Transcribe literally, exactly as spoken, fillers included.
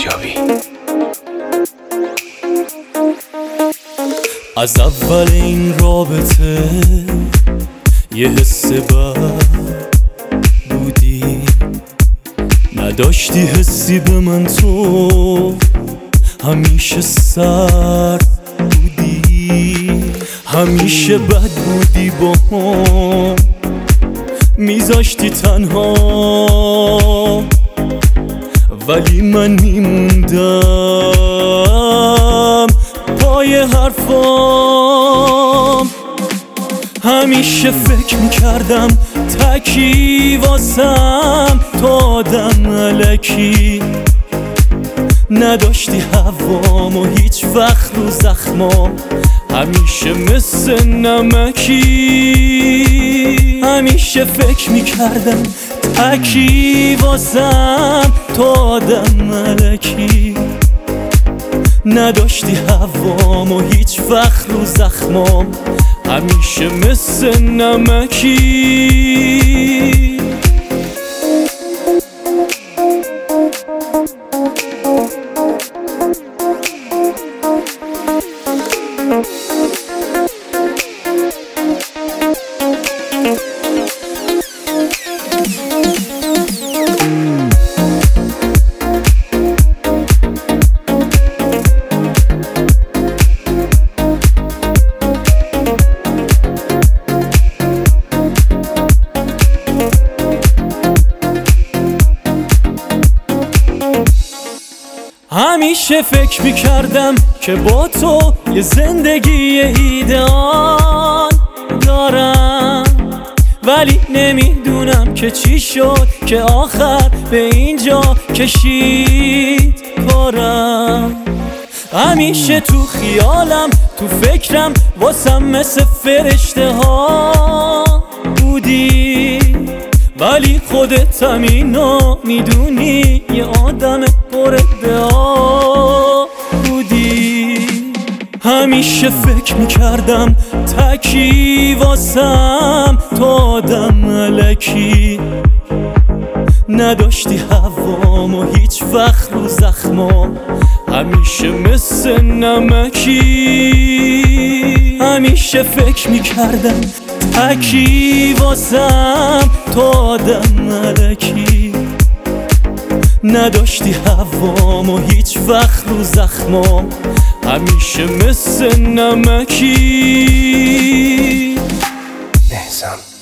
رجابی. از اول این رابطه یه حس بد بودی، نداشتی حسی به من، تو همیشه سر بودی، همیشه بد بودی با هم، میذاشتی تنها ولی من میموندم پای حرفام. همیشه فکر میکردم تکی واسم، تو آدم الکی نداشتی هوام و هیچ وقت رو زخمام، همیشه مثل نمکی. همیشه فکر میکردم تکی واسم، تو آدم الکی نداشتی هوام و هیچ وقت رو زخمام، همیشه مثل نمکی. همیشه فکر میکردم که با تو یه زندگی ایدئال دارم، ولی نمیدونم که چی شد که آخر به اینجا کشید کارم. همیشه تو خیالم، تو فکرم، واسم مثل فرشته ها بودی، ولی خودت هم اینو میدونی، یه آدم پر ادعا بودی. همیشه فکر میکردم تکی واسم، تو آدم الکی نداشتی هوام و هیچ وقت رو زخمام، همیشه مثل نمکی. همیشه فکر میکردم تکی واسم، تو آدم الکی نداشتی هوام و هیچ وقت رو زخمام، همیشه مثل نمکی. احسان